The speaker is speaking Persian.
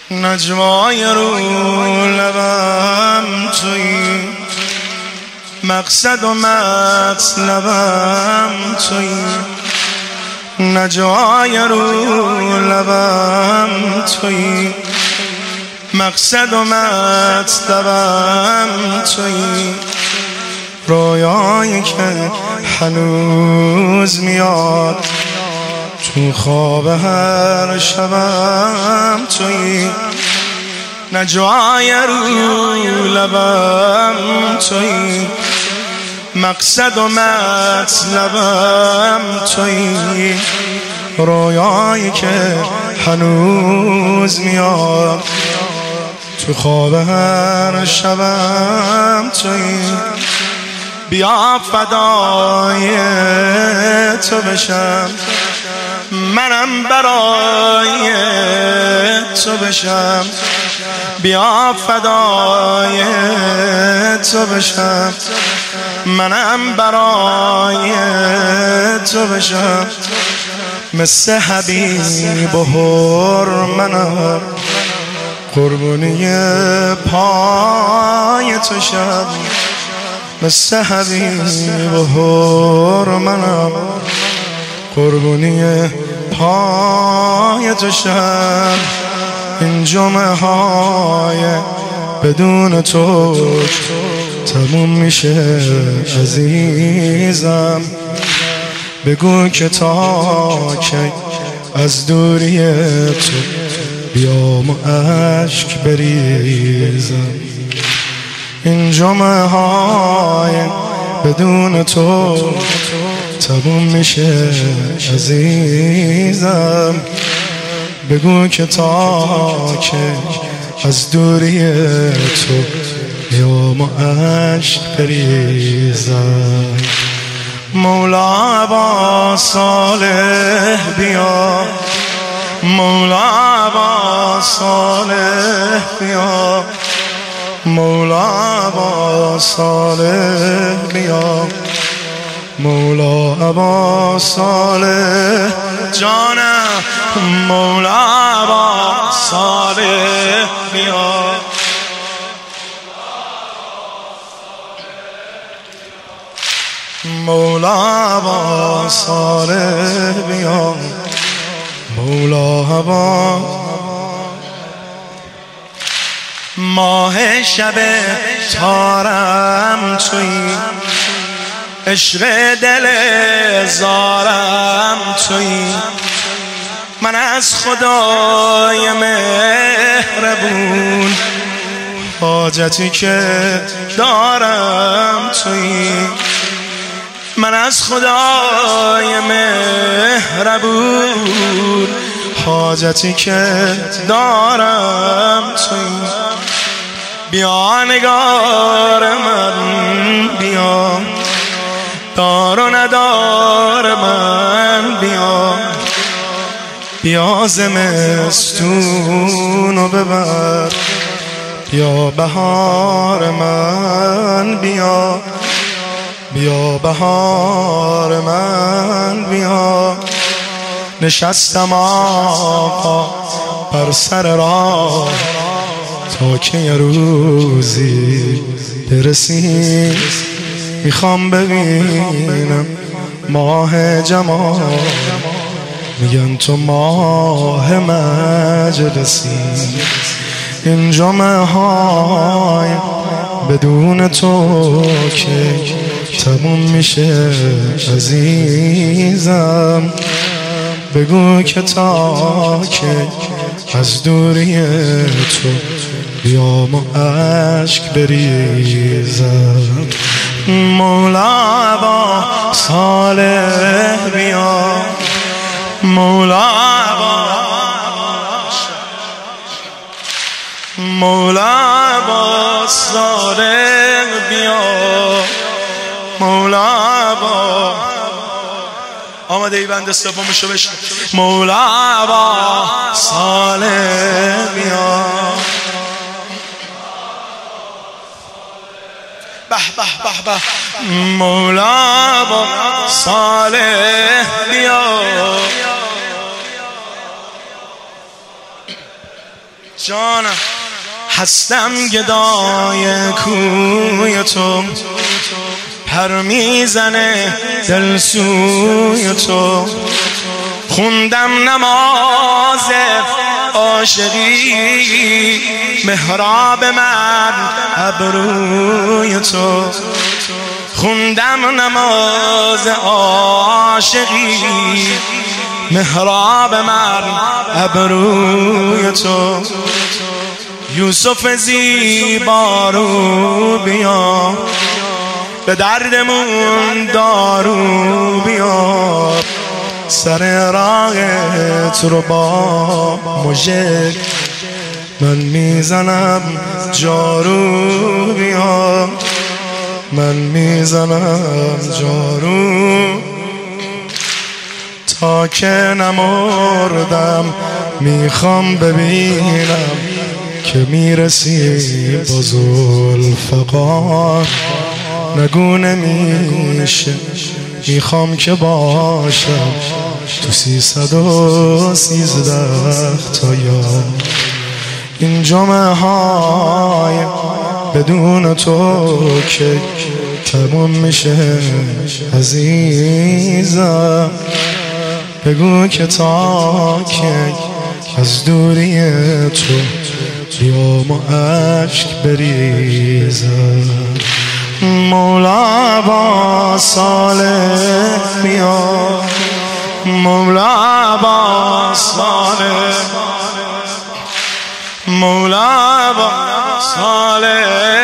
نجوای رو لبم تویی، مقصد و مطلبم تویی. نجوای رو لبم تویی، مقصد و مطلبم تویی. رویایی که هنوز میاد تو خواب هر شبم تویی. نجوای رو لبم تویی، مقصد و مطلبم تویی. رویایی که هنوز میاد تو خواب هر شبم تویی. بیا فدای تو بشم، منم برای تو بشم. بیا فدای تو بشم، منم برای تو بشم. مثل حبیب و حرمنم، قربونی پای تو شم. مثل حبیب و حرمنم، قربونی پای تو شم. این جمعه های بدون تو تموم میشه عزیزم. بگو که تا کی از دوری تو بیام و اشک بریزم. این جمعه های بدون تو تموم میشه عزیزم. بگو که تا که از دوری تو بیام و اشک بریزم. مولا با صالح بیا، مولا با صالح بیا، مولا با صالح بیا. مولا با صالح جانم، مولا با صالح بیا. مولا با صالح بیا، مولا با. ماه شب تارم تویی، عشق دل زارم تویی. من از خدای مهربون حاجتی که دارم تویی. من از خدای مهربون حاجتی که دارم تویی. بیا نگار من بیا، دار و ندار من بیا. بیا زمستونو ببر، بیا بهار من بیا. بیا بهار من بیا. نشستم آقا بر سر راه تا که یه روزی برسی. میخوام ببینم ماه جمال، میگن تو ماه مجلسی. این جمعه های بدون تو که تموم میشه عزیزم. بگو که تا که از دوری تو بیام و اشک بریزم. مولا با صالح بیا، مولا با، مولا با صالح بیا، مولا با. آمده ای بنده سومشو بشن. مولا با صالح بیا. به به به به. مولا با صالح بیا. جانم هستم گدای کوی تو، پر میزنه دل سوی تو، خوندم نماز عاشقی، محراب من ابروی تو، خوندم نماز عاشقی، محراب من ابروی تو. یوسف زیبا رو بیا، به دردمون دارو بیار، سر راهت رو با مژه من میزنم جارو بیا، من میزنم جارو، تا که نمردم میخوام ببینم که میرسی با ذوالفقار، نگو نمیشه میخوام که باشم تو 313 تا یار. این جمعه های بدون تو که تموم میشه عزیزم، بگو که تا که از دوری تو بیام و عشق بریزم. مولا با صالح بیا، مولا با صالح، مولا با صالح